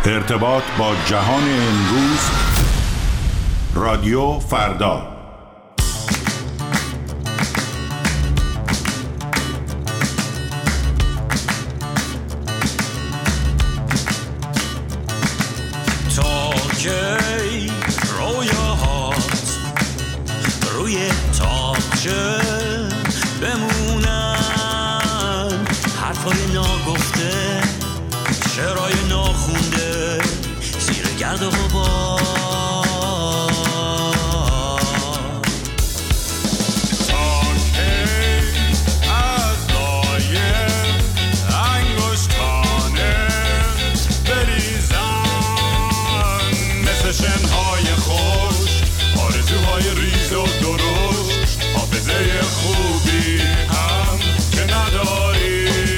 ارتباط با جهان امروز. رادیو فردا. تا کی رویاهات روی تاقچه بمونن، حرفای ناگفته، شعرهای ناخونده زیر گرد و غبار. تا کی از لایه انگشتانه بریزن مثل شنهای خوش آرزوهای ریز و درشت، حافظه خوبی هم که نداری.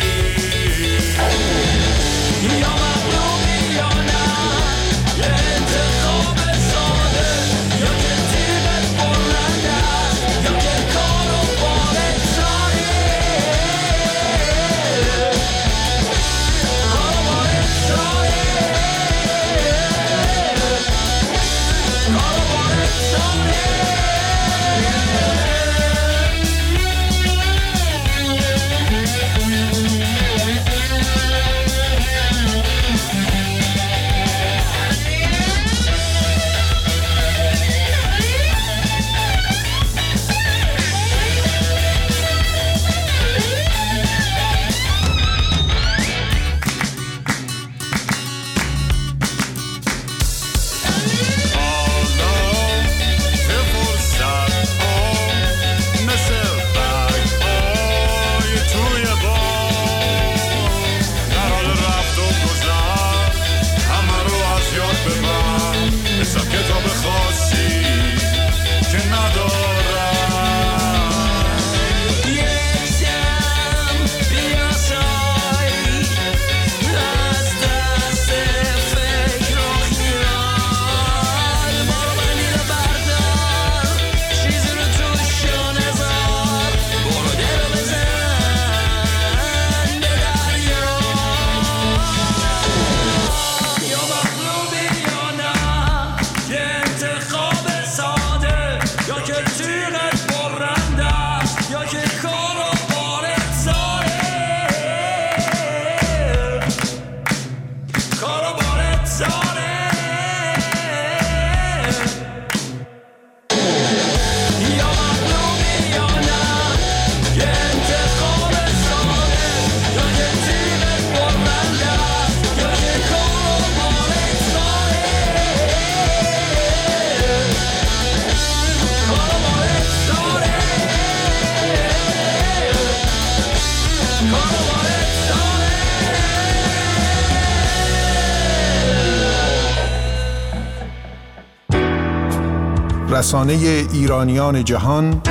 رسانه ایرانیان جهان،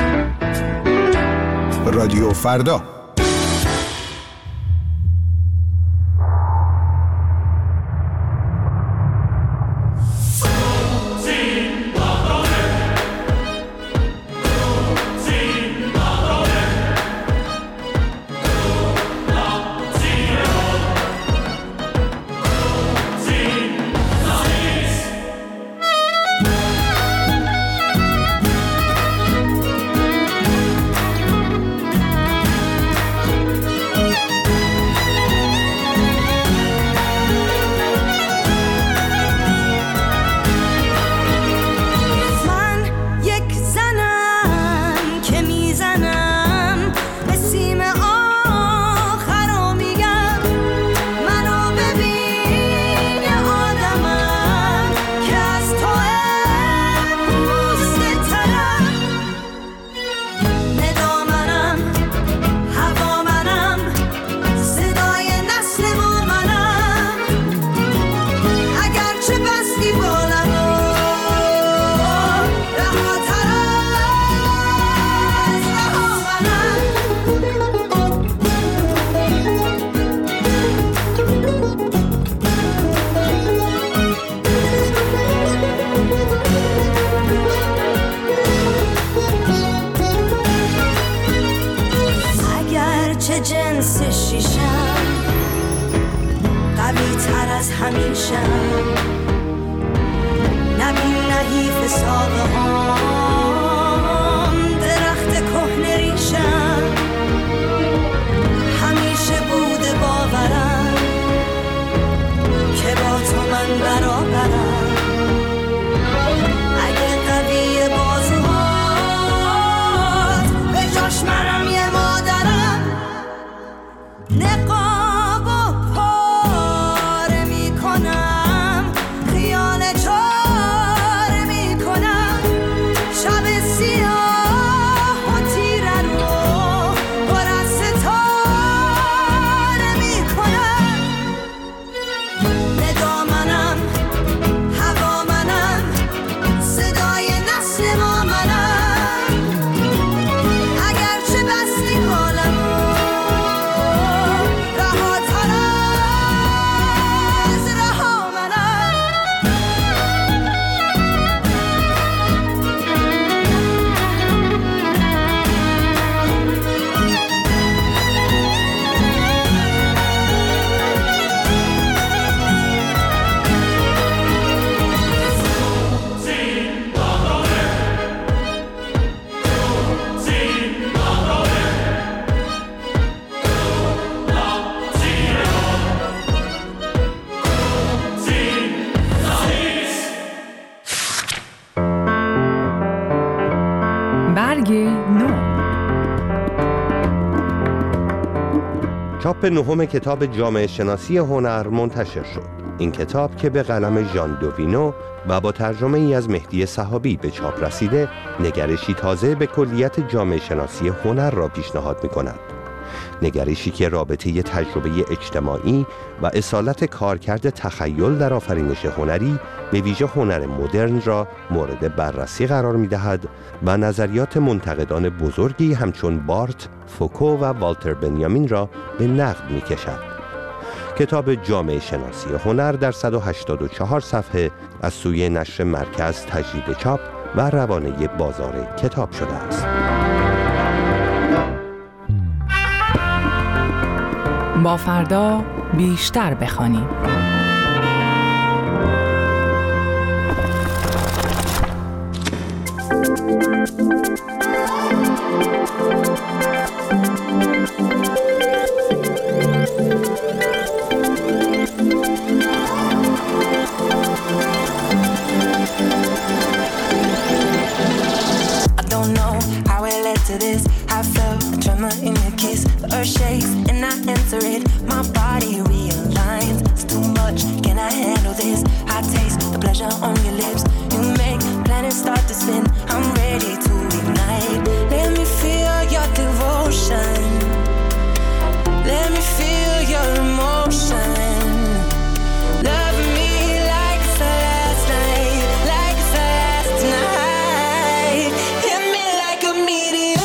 رادیو فردا. از همیشه نبین نحیف ساقه هم درخت کهنه ریشم همیشه بوده باورم که با تو من برابرم اگه قوی بازوهات به جاش منم یه مادرم نقاب و پاره میکنم خیال چاره میکنم شب سیاه و تیره رو پر از ستاره میکنم ندا منم هوا منم صدای نسل ما منم اگرچه بستی حالمو رهاتر از رها منم برگ نو. چاپ نهم کتاب جامعه شناسی هنر منتشر شد. این کتاب که به قلم ژان دووینو و با ترجمه ای از مهدی سحابی به چاپ رسیده، نگرشی تازه به کلیت جامعه شناسی هنر را پیشنهاد می کند. نگرشی که رابطه تجربه اجتماعی و اصالت کارکرد تخیل در آفرینش هنری به ویژه هنر مدرن را مورد بررسی قرار می دهد و نظریات منتقدان بزرگی همچون بارت، فوکو و والتر بنیامین را به نقد می کشد. کتاب جامعه شناسی هنر در 184 صفحه از سوی نشر مرکز تجدید چاپ و روانه بازار کتاب شده است. با فردا بیشتر بخوانیم. Shakes and I enter it, my body realigns. It's too much, can I handle this? I taste the pleasure on your lips. You make planets start to spin. I'm ready to ignite. Let me feel your devotion. Let me feel your emotion. Love me like it's the last night, like it's the last night. Hit me like a meteor.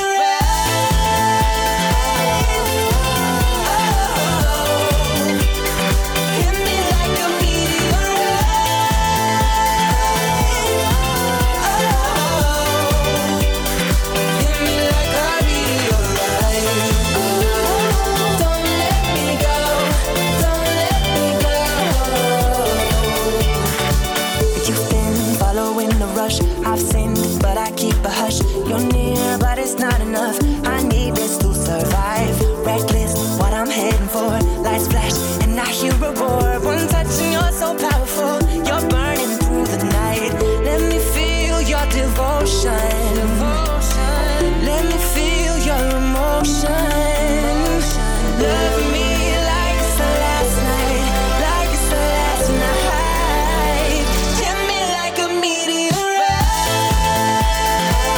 I've sinned, but I keep a hush. You're near, but it's not enough. I need this to survive. Reckless, what I'm heading for. Lights flash, and I hear a roar. One touch and you're so powerful. You're burning through the night. Let me feel your devotion. Let me feel your emotion. Love me like it's the last night, like it's the last night. Hit me like a meteor.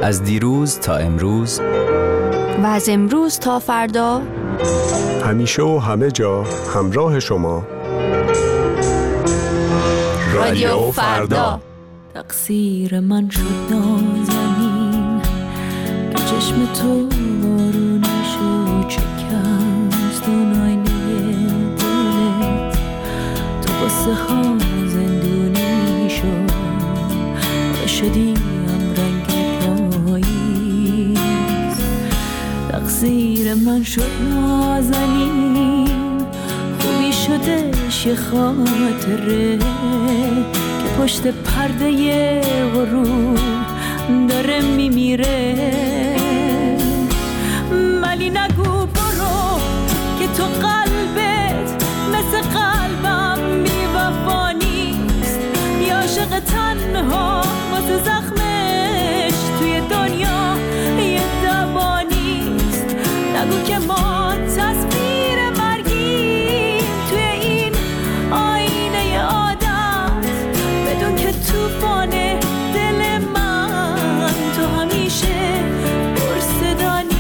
از دیروز تا امروز و از امروز تا فردا، همیشه و همه جا همراه شما. رادیو فردا. تقصیر من شد نازنین که چشم تو بارونشو شکست، اون آینه دلت تو قصه ها زندونی شد، شدی هم رنگ پاییز. تقصیر من شد نازنین، خوبی شدش یه خاطره که پشت پرده غرور داره میمیره. ولی نگو برو که تو قلبت مثل قلبم بی‌وفا نیست، یا عاشق تنها واسه زخمش توی دنیا یه دوا نیست. نگو که ما تصویر مرگیم توی این آینه عادت، بدون که توفان دل من تو همیشه پرصدانی.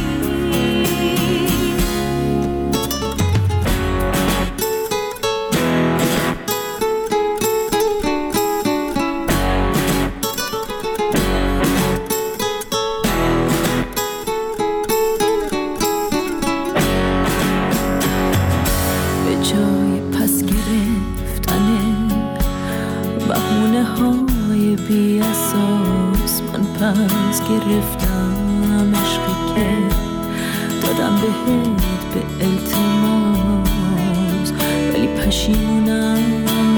بی اساس من پس گرفتم عشقی که دادم بهت به التماس، ولی پشیمونم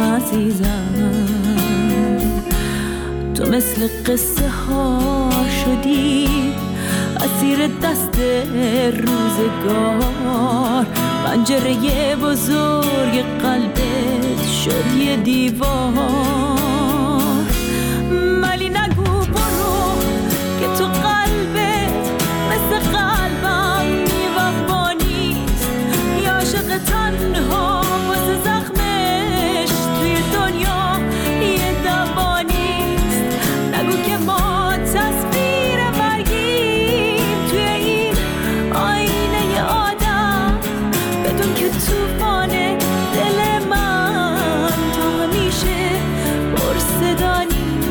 عزیزم. تو مثل قصه ها شدی اسیر دست روزگار، پنجره بزرگ قلبت شد یه دیوار. ولی نگو برو که تو قلبت مثل قلبم بی‌وفا نیست، یا عاشق تنها واسه زخمش توی دنیا یه دوا نیست. نگو که ما تصویر مرگیم توی این آینه عادت، بدون که توفان دل من تا همیشه پرصدانی.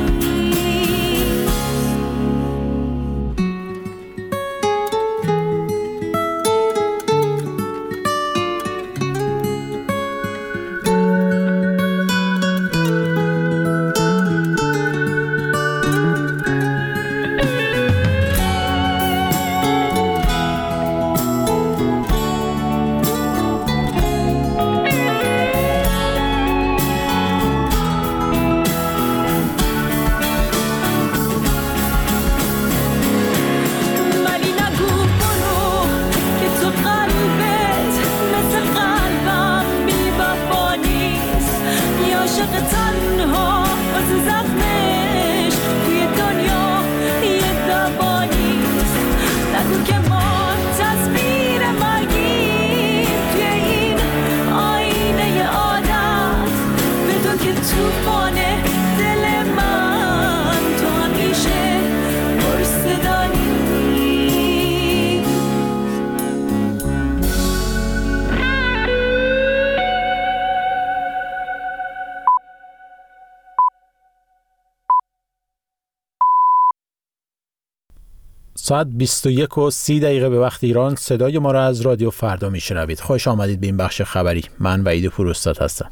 ساعت 21:30 به وقت ایران صدای ما را از رادیو فردا میشنوید. خوش آمدید به این بخش خبری. من وحید پوراستاد هستم.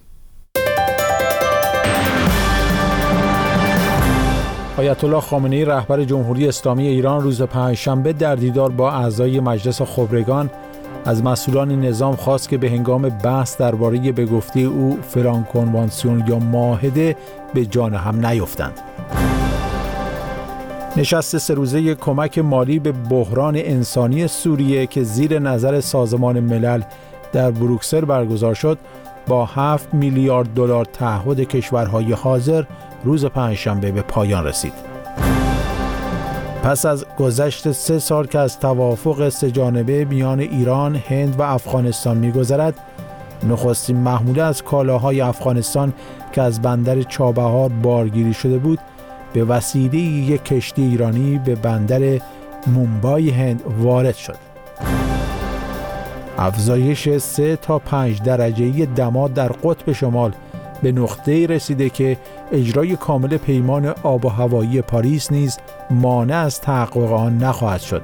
آیت الله خامنه‌ای رهبر جمهوری اسلامی ایران روز پنجشنبه در دیدار با اعضای مجلس خبرگان از مسئولان نظام خواست که به هنگام بحث درباره به گفته او فلان کنوانسیون یا معاهده به جان هم نیفتند. نشست 3 روزه کمک مالی به بحران انسانی سوریه که زیر نظر سازمان ملل در بروکسل برگزار شد با 7 میلیارد دلار تعهد کشورهای حاضر روز پنجشنبه به پایان رسید. پس از گذشت 3 سال که از توافق 3 جانبه میان ایران، هند و افغانستان می‌گذرد، نخستین محموله از کالاهای افغانستان که از بندر چابهار بارگیری شده بود، به وسیله یک کشتی ایرانی به بندر مومبای هند وارد شد. افزایش 3 تا 5 درجه‌ای دما در قطب شمال به نقطه‌ای رسیده که اجرای کامل پیمان آب و هوایی پاریس نیز مانع از تحقق آن نخواهد شد.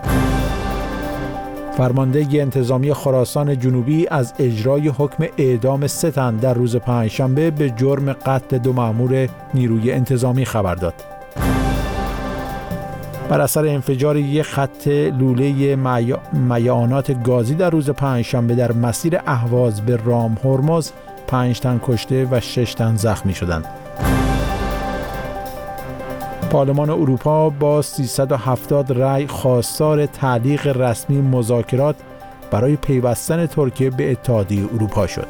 فرمانده انتظامی خراسان جنوبی از اجرای حکم اعدام 3 تن در روز پنجشنبه به جرم قتل 2 مأمور نیروی انتظامی خبر داد. بر اثر انفجار یک خط لوله میعانات گازی در روز پنجشنبه در مسیر اهواز به رام هرمز 5 تن کشته و 6 تن زخمی شدند. پارلمان اروپا با 370 رأی خواستار تعلیق رسمی مذاکرات برای پیوستن ترکیه به اتحادیه اروپا شد.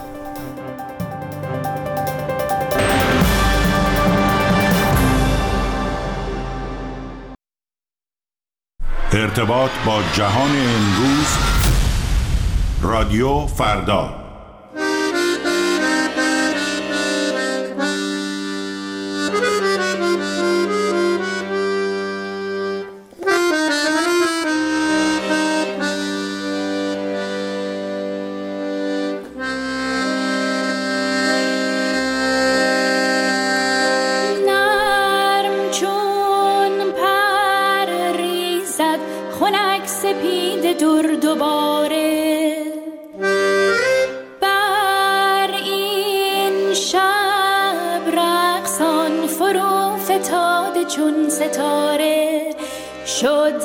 ارتباط با جهان امروز، رادیو فردا. چون ستاره شد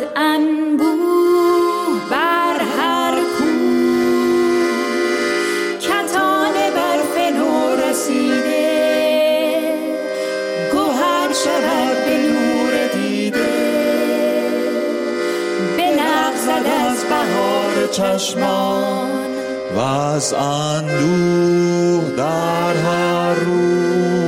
انبوه بر هر کو، کتان برف نو رسیده گوهر شود به نور دیده، به نغزد از بهار چشمان و از اندوه در هر رو،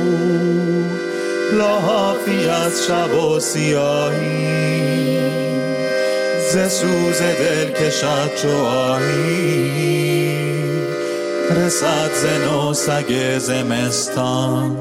لحافی از شب و سیاهی ز سوز دل کشد چو آهی، رسد ز نو سگ زمستان.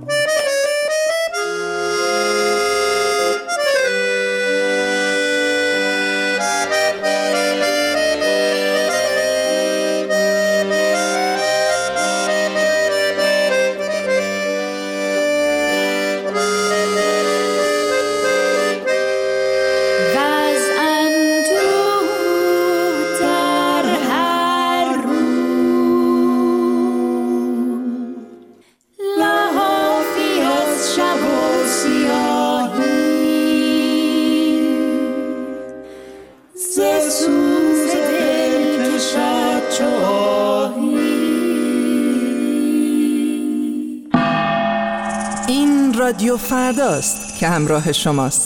رادیو فرداست که همراه شماست.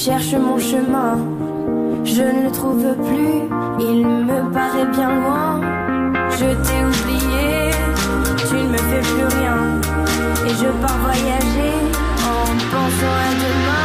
cherche mon chemin, je ne le trouve plus, il me paraît bien loin. Je t'ai oublié, tu ne me fais plus rien, et je pars voyager en pensant à demain.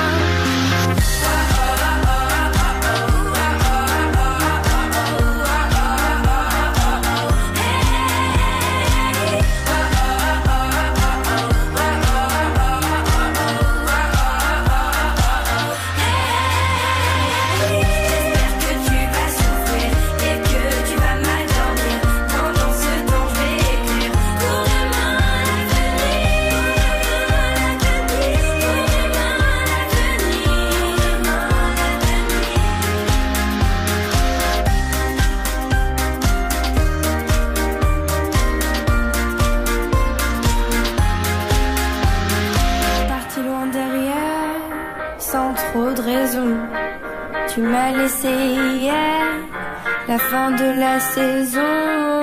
Tu m'as laissé hier, la fin de la saison.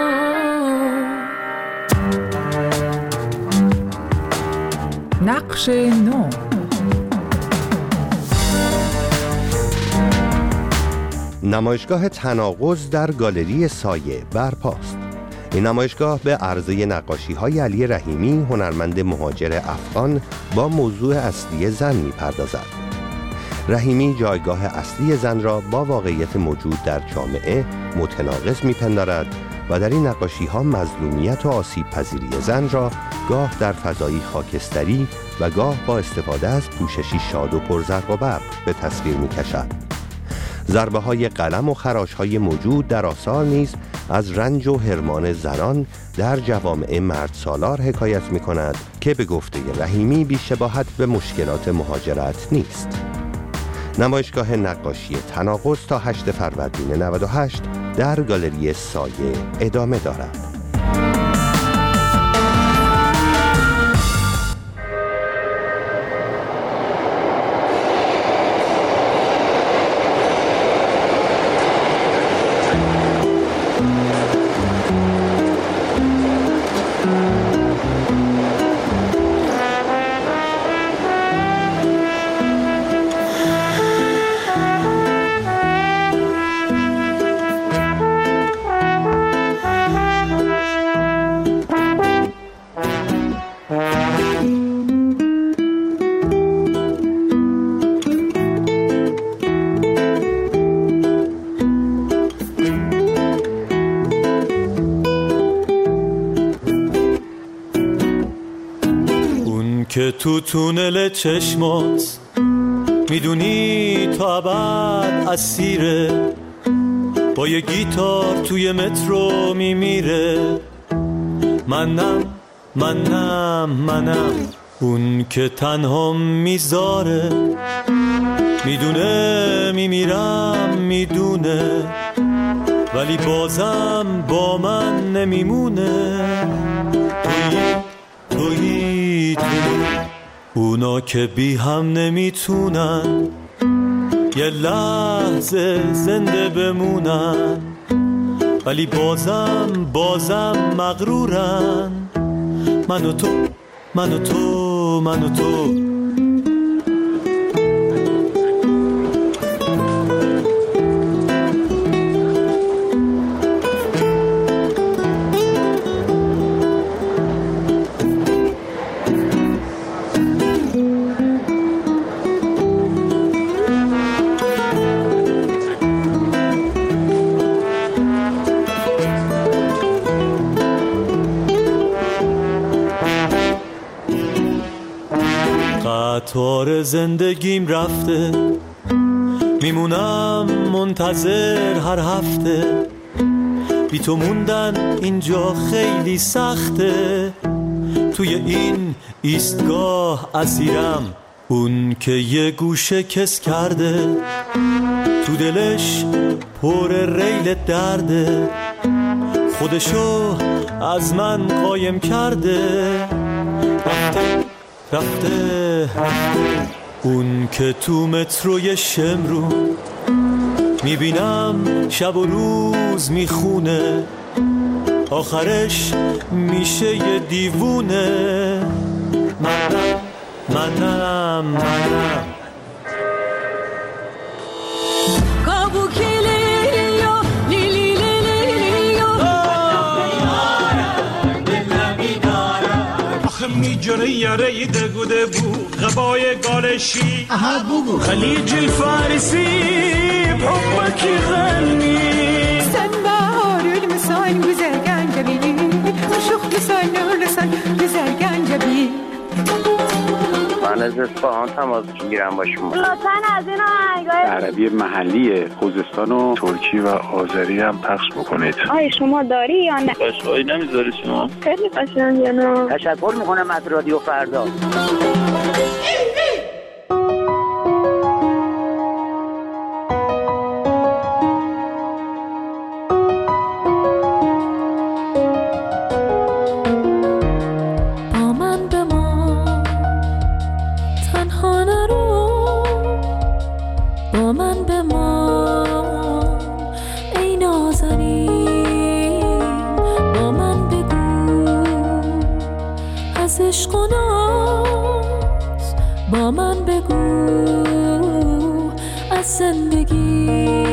نقش نو. نمایشگاه تناقض در گالری سایه برپاست. این نمایشگاه به عرضه نقاشی‌های علی رحیمی، هنرمند مهاجر افغان، با موضوع اصلی زن می‌پردازد. رحیمی جایگاه اصلی زن را با واقعیت موجود در جامعه متناقض می‌پندارد و در این نقاشی‌ها مظلومیت و آسیب پذیری زن را گاه در فضایی خاکستری و گاه با استفاده از پوششی شاد و پرزرق و برق به تصویر می‌کشد. ضربه‌های قلم و خراش‌های موجود در آثار نیز از رنج و حرمان زنان در جوامع مردسالار حکایت می‌کند که به گفته رحیمی بی‌شباهت به مشکلات مهاجرت نیست. نمایشگاه نقاشی تناقض تا 8 فروردین 98 در گالری سایه ادامه دارد. که تو تونل چشمات میدونی تا ابد اسیره، با یه گیتار توی مترو میمیره. منم اون که تنها میذاره، میدونه میمیرم میدونه، ولی بازم با من نمیمونه. تویی اونا که بی هم نمیتونن یه لحظه زنده بمونن، ولی بازم مغرورن. من و تو قطار زندگیم رفته، میمونم منتظر هر هفته. بی تو موندن اینجا خیلی سخته، توی این ایستگاه اسیرم. اون که یه گوشه کس کرده، تو دلش پر ریل درده، خودشو از من قایم کرده. رفته اون که تو متروی شمرو میبینم شب و روز میخونه، آخرش میشه یه دیوونه. منم میجره یاره دگوده بو غبای گالشی خلیج الفارسی بحبك يغني سنبار المسان وزرقان جبيني وشوخ لسان ولسان وزرقان جبيني من از اصفهان تماس میگیرم با شما. لطفاً از این آهنگای عربی محلی خوزستان و ترکی و آذری هم پخش بکنید. آیا شما داری یا نه؟ قشنگی نمیذاری شما؟ خیلی قشنگه نه. تشکر میکنم از رادیو فردا. با من بگو از زندگی،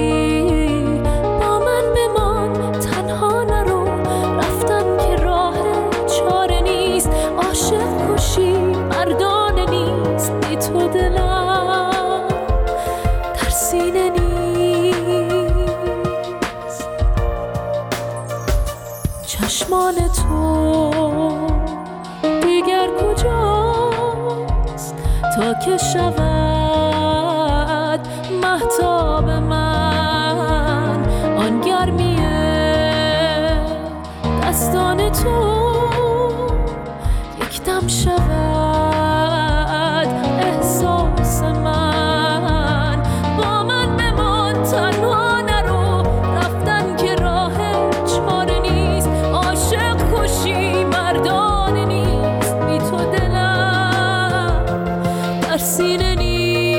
با من بمان تنها نرو، رفتن که راه چاره نیست، عاشق کشی مردانه نیست، بی تو دلم در سینه نیست. چشمان تو دیگر کجاست تا که شود مهتاب من، آن گرمیه دستان تو یک دم شود احساس من. با من بمان تنها نرو، رفتن که راه چاره نیست، عاشق کشی مردانه نیست، بی تو دلم در سینه نیست.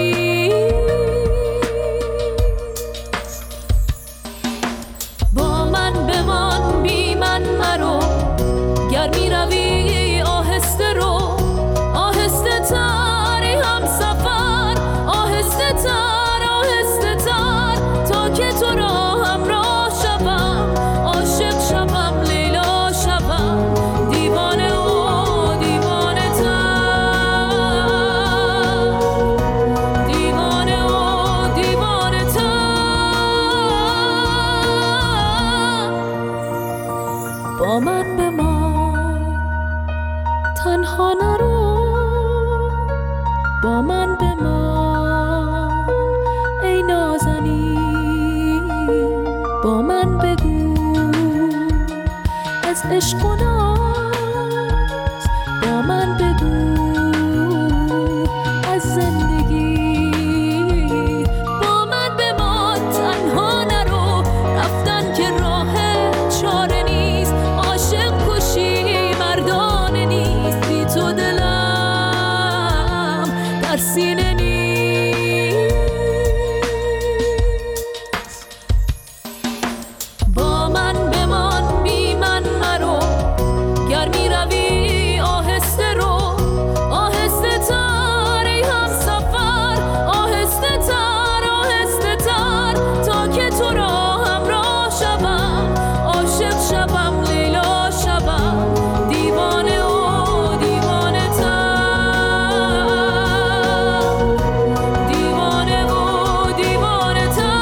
با من بمان بی من مرو، گر می روی آهسته رو، آهسته تری هم سفر، آهسته تر آهسته تر، تا که تو را همراه شوم، عاشق شوم لیلا شوم، دیوانه و دیوانه تر، دیوانه و دیوانه تر. با من بمان تنها نرو، با من بمان ای نازنین، با من بگو از عشق و ناز، با من بگو از زندگی، با من بمان تنها نرو، رفتن که راه چاره نیست، عاشق کشی مردانه نیست، بی تو دلم در سینه نیست. با من بمان بی من مرو، گر می روی آهسته رو، آهسته تر ای هم سفر، آهسته تر آهسته تر، تا که تو را همراه شوم، عاشق شوم لیلا شوم، دیوانه و دیوانه تر، دیوانه و دیوانه تر.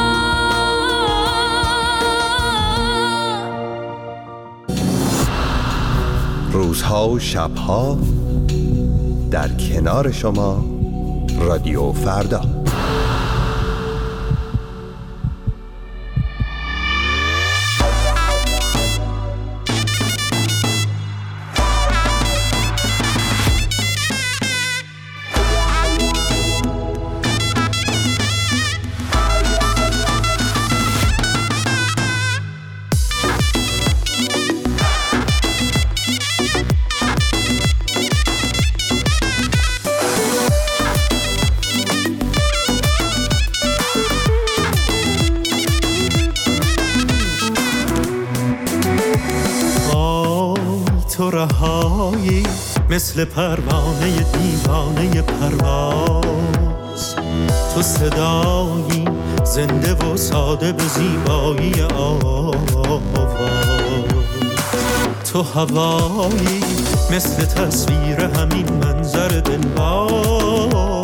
روزها و شبها در کنار شما رادیو فردا. تو رهایی مثل پروانه دیوانه پرواز، تو صدایی زنده و ساده به زیبایی آواز، تو هوایی مثل تصویر همین منظر دلباز.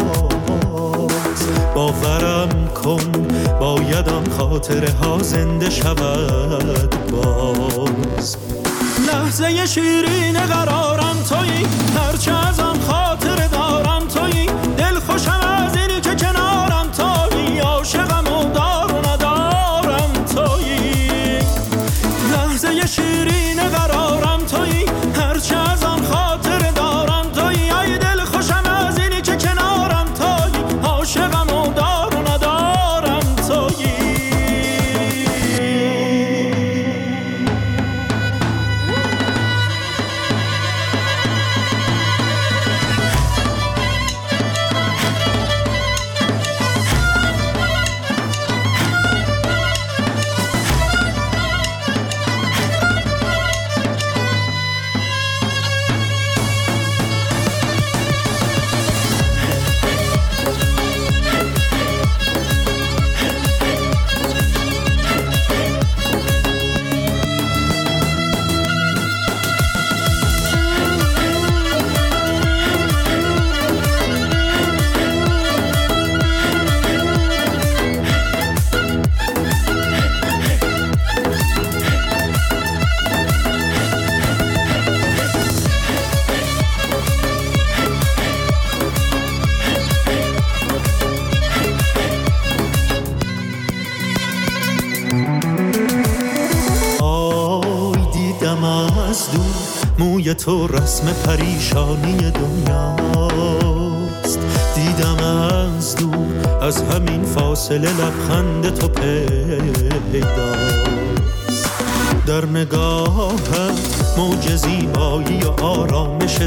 باورم کن باید آن خاطره ها زنده شود باز. لحظه شیرین قرارم تویی، هرچه از آن خاطره دارم تویی. دل خوشم از اینی که کنارم تویی، عاشقم و دار و ندارم تویی. لحظه شیرین قرارم تویی، هرچه از آن خاطره دارم تویی. ای دل خوشم از اینی که کنارم تویی، عاشقم و دار و ندارم تویی. موی تو رسم پریشانی دنیاست. دیدم از دور از همین فاصله لبخند تو پیداست. در نگاهت موج زیبایی و آرامش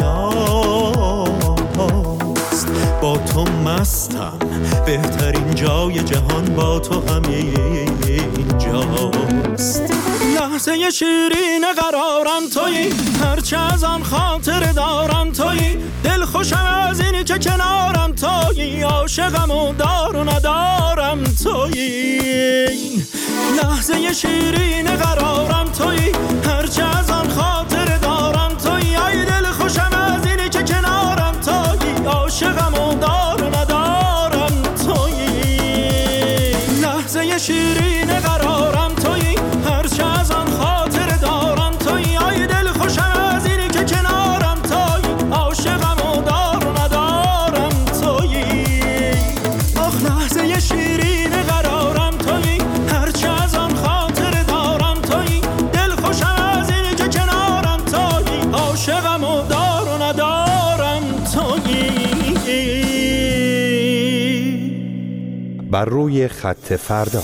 دریاست. با تو مستم، بهترین جای جهان با تو همین جاست. لحظه شیرین قرارم تویی، هرچه از آن خاطر دارم تویی. دل خوشم از اینی که کنارم تویی، عاشقم و دار و ندارم تویی. لحظه شیرین قرارم تویی، هرچه از آن خاطر دارم تویی. ای دل خوشم از اینی که کنارم تویی، عاشقم و دار و ندارم تویی. لحظه شیرین قرارم تویی، هرچه از آن خاطر دارم تویی. ای دل خوشم از اینی که کنارم تویی، عاشقم و دار و ندارم تویی. آخ لحظه شیرین قرارم تویی، هرچه از آن خاطر دارم تویی. دل خوشم از اینی که کنارم تویی، عاشقم و دار و ندارم تویی. بر روی خط فردا.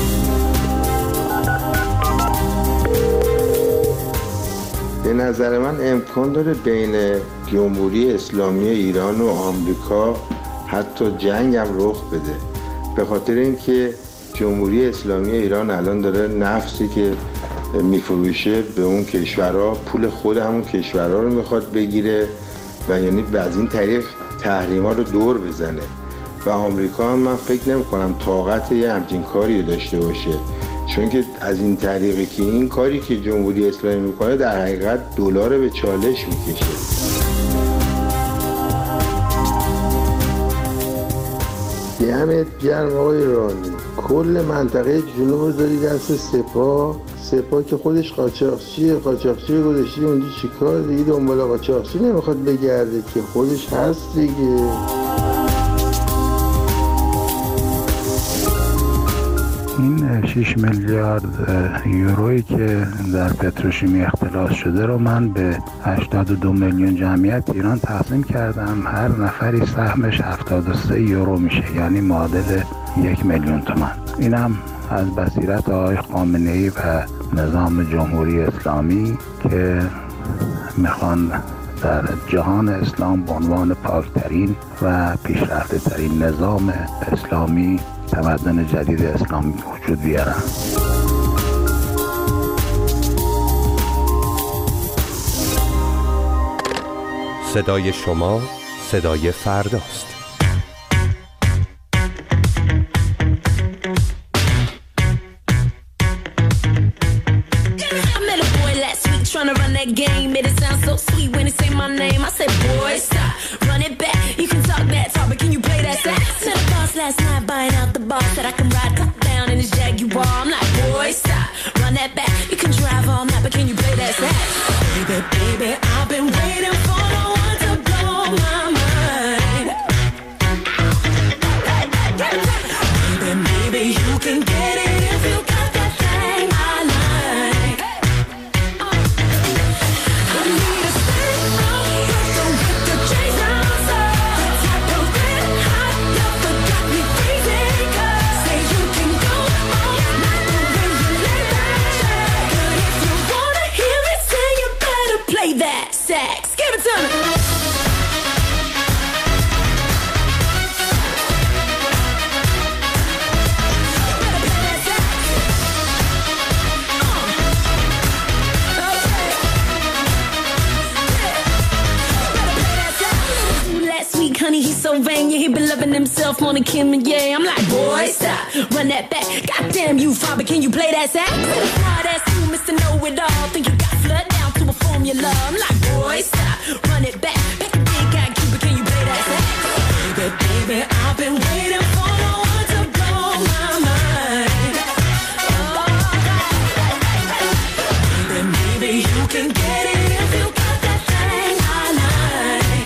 به نظر من امکان داره بین جمهوری اسلامی ایران و آمریکا حتی جنگ هم رخ بده، به خاطر اینکه جمهوری اسلامی ایران الان داره نفتی که میفروشه به اون کشورها، پول خود همون کشورها رو میخواد بگیره و یعنی از این طریق تحریما رو دور بزنه. و آمریکا هم من فکر نمی کنم طاقت یه همچین کاری داشته باشه، چون که از این طریقی که این کاری که جمهوری اسلامی میکنه در حقیقت دلار به چالش میکشه. دمت گرم آقای رانی، کل منطقه جنوب داری دست سپاه که خودش قاچاقچیه گذاشته اونجا چیکار دیگه، دنبال قاچاقچی نمیخواد بگرده که خودش هست دیگه. این 6 میلیارد یورویی که در پتروشیمی اختلاس شده رو من به 82 میلیون جمعیت ایران تقسیم کردم. هر نفری سهمش 73 یورو میشه، یعنی معادل 1 میلیون تومان. اینم از بصیرت آقای خامنه‌ای و نظام جمهوری اسلامی که میخوان در جهان اسلام به عنوان پاکترین و پیشرفته ترین نظام اسلامی، تمدن جدید اسلامی وجود بیارن. صدای شما صدای فرداست. Trying to run that game, made it sound so sweet when it say my name. I said, boy, stop, run it back. You can talk that talk, but can you play that sax? Said the boss last night buying out the bar, said I can ride top down in his Jaguar. I'm like, boy, stop, run that back. You can drive all night, but can you play that sax? Baby, baby, I've been waiting for the one to blow my mind. Baby, maybe you can get it if you got that thing I like. I need a stand up, with the chains down, so the type of red hot love that got me freezing. Say you can go all night the way you lay that track. But if you wanna hear me sing, you better play that sax. Give it to me. Honey, he's so vain, yeah, he been loving himself more than Kim and Ye. I'm like, boy, stop, run that back. Goddamn you, father, can you play that sax? Smart ass you, Mr. Know-It-All, think you got flood down to a formula. I'm like, boy, stop, run it back. Back a big guy, Cuba, can you play that sax? Baby, baby, I've been waiting for the one to blow my mind. Baby, maybe you can get it if you got that thing I like.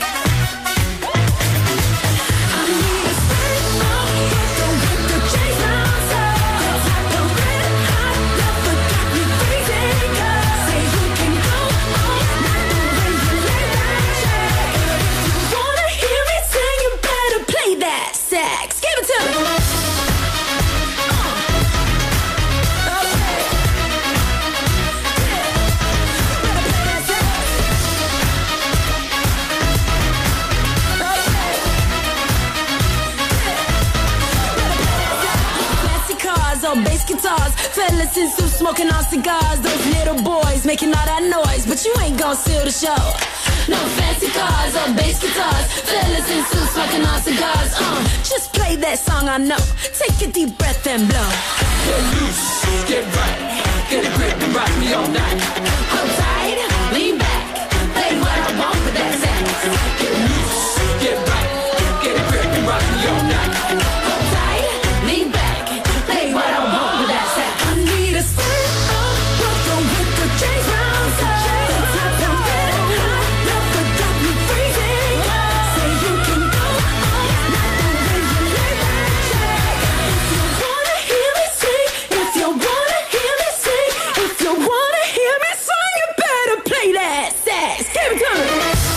Bass guitars, fellas in suits smoking on cigars. Those little boys making all that noise, but you ain't gon' steal the show. No fancy cars or bass guitars, fellas in suits smoking on cigars. Just play that song I know. Take a deep breath and blow. Get loose, get right, get a grip and rock me all night. Hold tight, lean back, play what I want with that sax. Get loose, get right, get a grip and rock me all night. Hold tight, lean back, play what I want with that sax. I need a stand up, welcome with the chains round, so the top of red hot love that got me freezing. Say you can go all night the way you lay that track. If you wanna hear me sing, if you wanna hear me sing, if you wanna hear me sing, you better play that sax. Give it to me.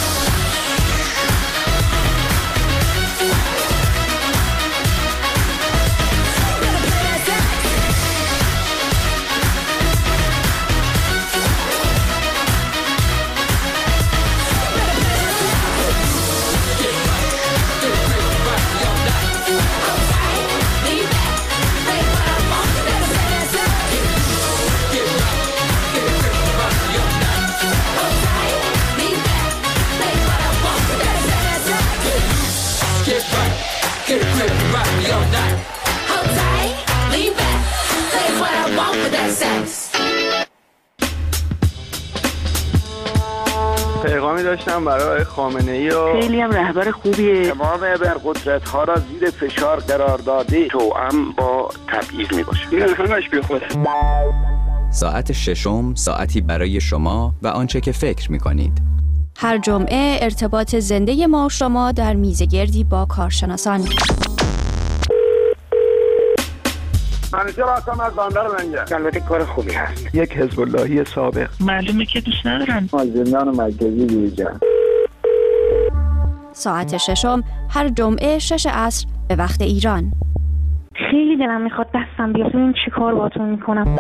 پیغامی داشتم برای خامنه‌ای و خیلی هم رهبر خوبیه. تمام ابرقدرت‌ها را زیر فشار قرار داده توأم با تبعیض میباشه. این همش بیخوده. ساعت ششم، ساعتی برای شما و آنچه که فکر می‌کنید. هر جمعه ارتباط زنده ما و شما در میزگردی با کارشناسان. منیجر آسام از باندر منگه. البته کار خوبی هست. یک حزب اللهی سابق. معلومه که دوست ندارن. زندان مرکزی بیرجان. ساعت ششم هر جمعه 6 عصر به وقت ایران. خیلی دلم میخواد دستم بیاد ببینم چی کار باهاتون میکنم.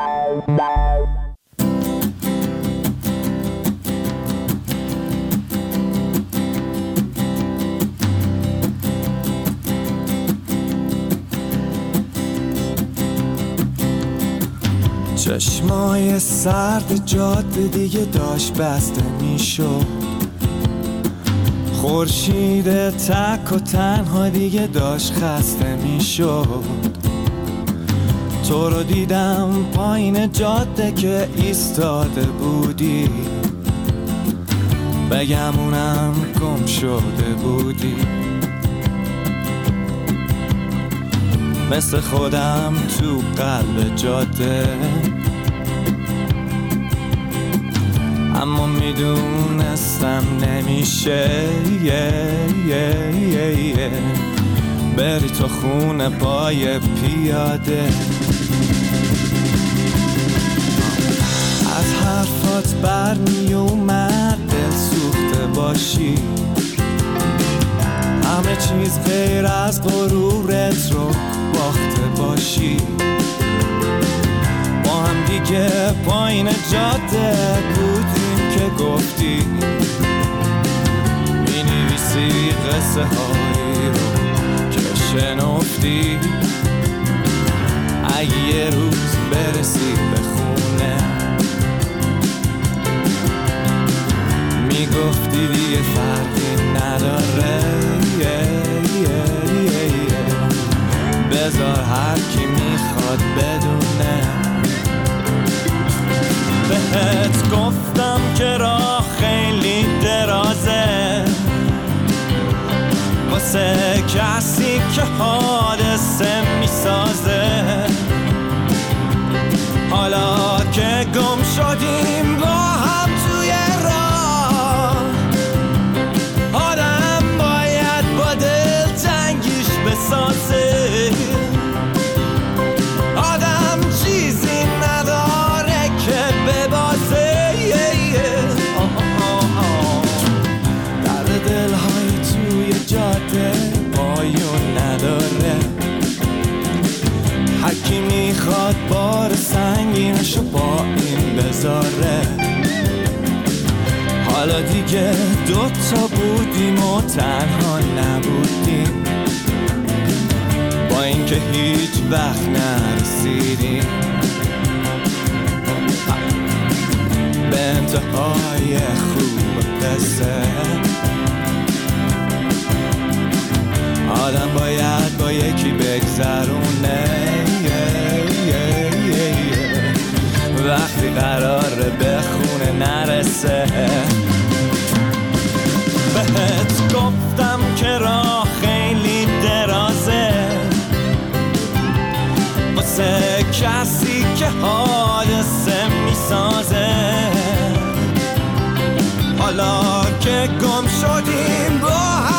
چشمای سرد جاده دیگه داشت بسته میشد، خورشید تک و تنها دیگه داشت خسته میشد. تو رو دیدم پایین جاده که ایستاده بودی، بگم اونم گم شده بودی، مثل خودم تو قلب جاده، اما میدونستم نمیشه بری تو خونه پای پیاده. از حرفات برمی اومد دل سوخته باشی، همه چیز غیر از غرورت رو باخته باشی. با هم دیگه پایین جاده بودیم که گفتی می‌نویسی قصه هایی رو که شنفتی. اگه یه روز برسی به خونه میگفتی دیگه فرقی نداره، بذار هر کی میخواد بدونه. بهت گفتم که راه خیلی درازه واسه کسی که حادثه میسازه. حالا که گم شدیم با هم توی راه، آدم باید با دل تنگیش بسازه. آدم چیزی نداره که ببازه. در دلهای توی جاده پایون نداره، هر کی میخواد بار سنگینشو با این بذاره. حالا دیگه دوتا بودیم و تنها نبودیم، با اینکه هیچ وقت نرسیدیم به انتهای خوب قصه. آدم باید با یکی بگذرونه وقتی قراره به خونه نرسه. بهت گفتم که راه خیلی درازه واسه کسی که حادثه میسازه. حالا که گم شدیم با هم